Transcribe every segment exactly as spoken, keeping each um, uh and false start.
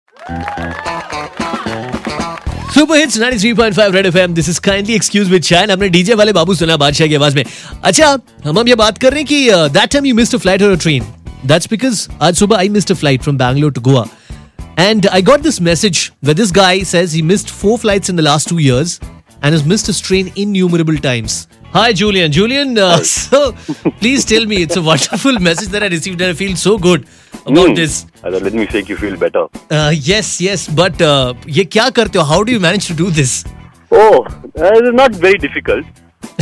Super hits ninety three point five red FM. This is kindly excuse with shine. हमने DJ वाले बाबू सुना बादशाह की आवाज में. अच्छा, हम हम ये बात कर रहे हैं कि that time you missed a flight और अ ट्रेन. दैट्स बिकॉज आज सुबह I missed a flight from Bangalore to Goa. And I got this message where this guy says he missed four flights in the last two years and has missed his train innumerable times. Hi, Julian. Julian, uh, so please tell me, it's a wonderful message that I received and I feel so good about mm. this. Uh, let me make you feel better. Uh, yes, yes, but uh, ये क्या करते हो? How do you manage to do this? Oh, uh, it's not very difficult.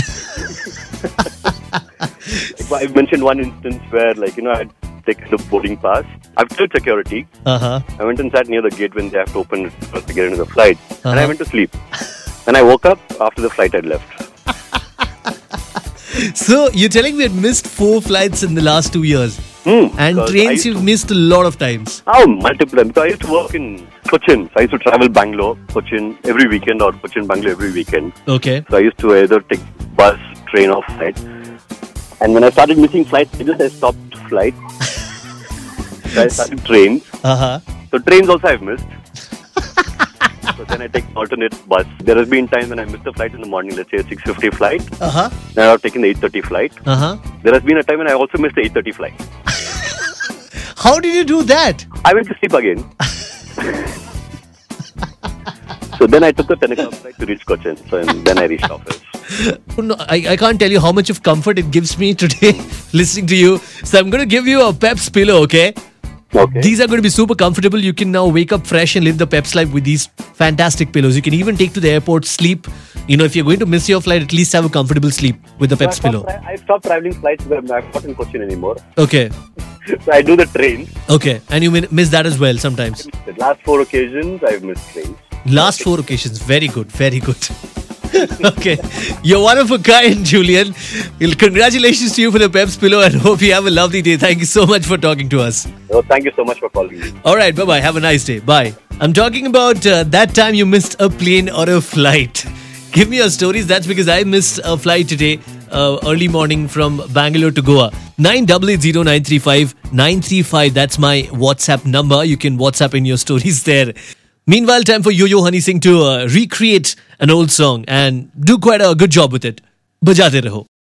I've mentioned one instance where, like, you know, I taken the boarding pass. I've told security. Uh-huh. I went and sat near the gate when they have to open it to get into the flight. Uh-huh. And I went to sleep. And I woke up after the flight had left. So, you're telling me you missed four flights in the last two years. Hmm. And trains you've to... missed a lot of times. Oh, multiple times. Because I used to work in Cochin. So I used to travel Bangalore, Cochin every weekend or Cochin, Bangalore every weekend. Okay. So I used to either take bus, train or flight. And when I started missing flights, I just I stopped flight. I started trains. Uh-huh. So trains also I've missed. So then I take alternate bus. There has been times when I missed a flight in the morning, let's say a six fifty flight. Uh-huh. Then I've taken the eight thirty flight. Uh-huh. There has been a time when I also missed the eight thirty flight. How did you do that? I went to sleep again. So then I took the ten o'clock flight to reach Cochin. So then I reached office. No, I, I can't tell you how much of comfort it gives me today listening to you. So I'm going to give you a Peps pillow, okay? Okay. These are going to be super comfortable. You can now wake up fresh and live the Peps life with these fantastic pillows. You can even take to the airport, sleep. You know, if you're going to miss your flight, at least have a comfortable sleep with the Peps so pillow. Tra- I stopped traveling flights because I'm not in Cochin anymore. Okay. So I do the trains. Okay. And you miss that as well sometimes. The last four occasions, I've missed trains. Last four occasions. Very good. Very good. Okay. You're one of a kind, Julian. Congratulations to you for the Peps pillow and hope you have a lovely day. Thank you so much for talking to us. Oh, thank you so much for calling me. All right. Bye-bye. Have a nice day. Bye. I'm talking about uh, that time you missed a plane or a flight. Give me your stories. That's because I missed a flight today, uh, early morning from Bangalore to Goa. nine eight eight zero nine three five nine three five. That's my WhatsApp number. You can WhatsApp in your stories there. Meanwhile, time for Yo-Yo Honey Singh to uh, recreate an old song and do quite a good job with it. Bajate raho.